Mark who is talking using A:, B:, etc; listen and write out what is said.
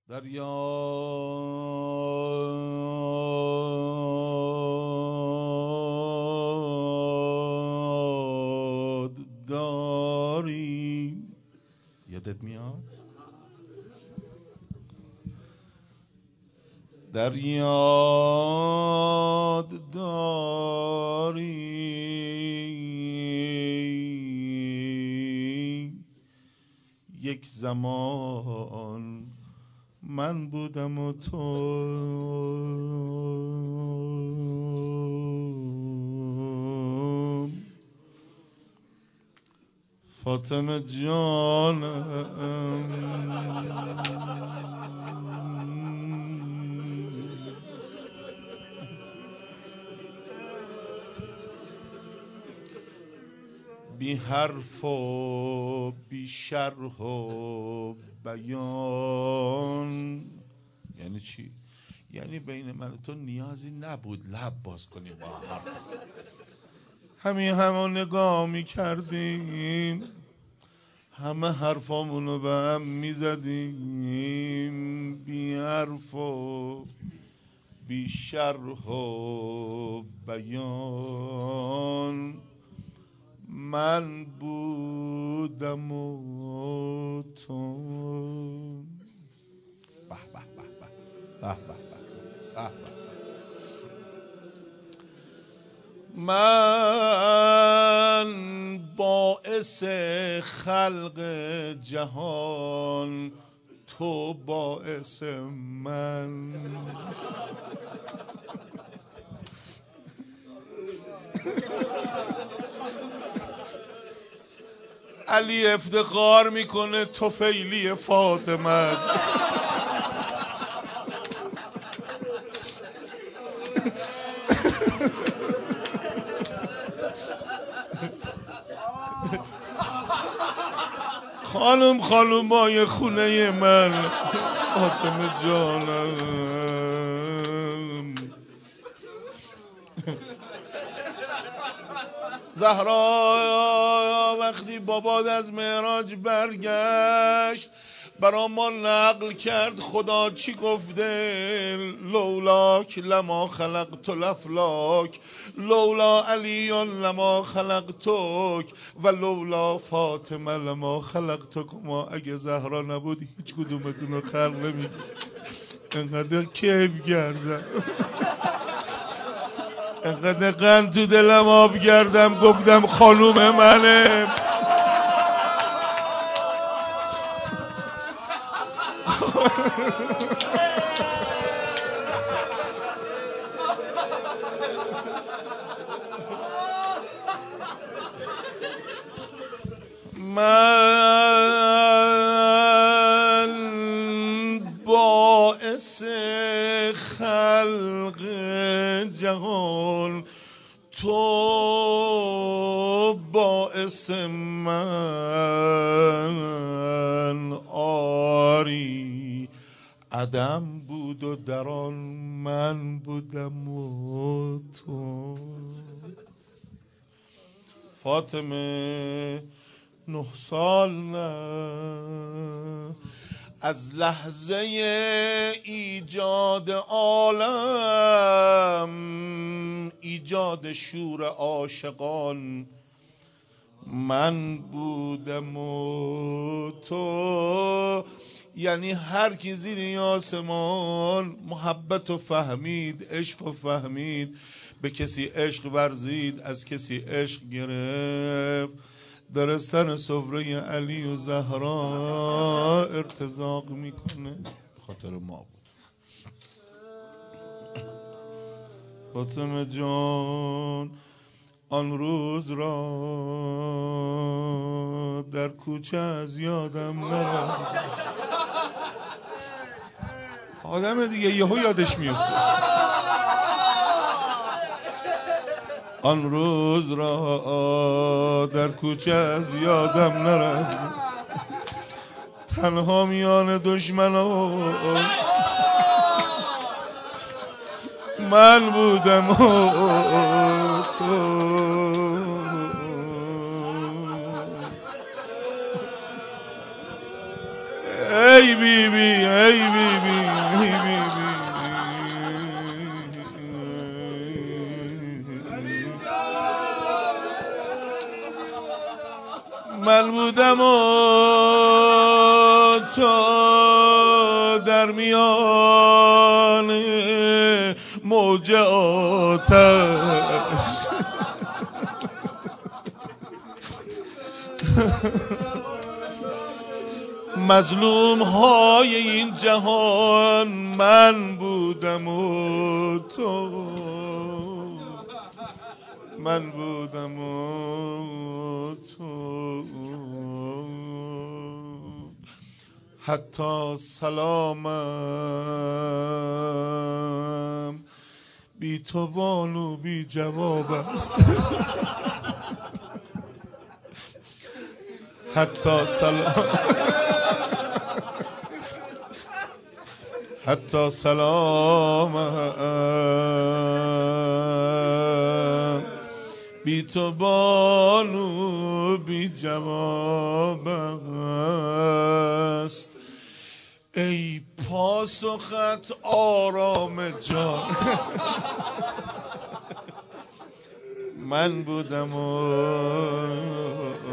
A: در یاد داری، یادت میاد؟ در یاد داری یک زمان من بودم و تو، فاطمه جانم. بی حرف و بی شرح و بیان. یعنی چی؟ یعنی بین من و تو نیازی نبود لب باز کنیم با حرف بزنیم، همون نگاه میکردیم، همه حرفامونو به هم میزدیم. بی حرف و بی شرح و بیان من بودم و تو. به به به به به به به به. من باعث خلق جهان، تو باعث من. علی افتخار میکنه طفیلی فاطمه است. خانومای خونه من، فاطمه جانم. زهرا وقتی باباد از معراج برگشت برا ما نقل کرد خدا چی گفته. لولاک لما خلقت الافلاک، لولا علی لما خلقتک و لولا فاطمه لما خلقتکما. اگه زهرا نبود هیچ کدومتون رو خلق نمی‌کردم. انقدر کیف کردم، انقدر قند تو دلم آب کردم، گفتم خانوم منه. من باعث خلق جهان، تو باعث من. آری عدم بود و در آن من بودم و تو. فاطمه 9 سال نه، از لحظه ایجاد عالم، ایجاد شور عاشقان من بودم و تو. یعنی هر کی زیر آسمان محبت و فهمید، عشق و فهمید، به کسی عشق ورزید، از کسی عشق گرفت، در سر سفره علی و زهرا ارتزاق میکنه. خاطر ما بود. فاطمه جان آن روز را در کوچه از یادم نرفت. آدم دیگه یهو یادش میفته. آن روز را در کوچه از یادم نرفت، تنها میان دشمنان من بودم و تو. ای بی بی ای بی بی ای بی بی من بودم و تو در میان موج آتش مظلوم های این جهان من بودم و تو من بودم و تو حتی سلامم بی تو بانو بی جواب است حتی سلامم بی تو بانو بی جواب است ای پاسخت آرام جان من بودم و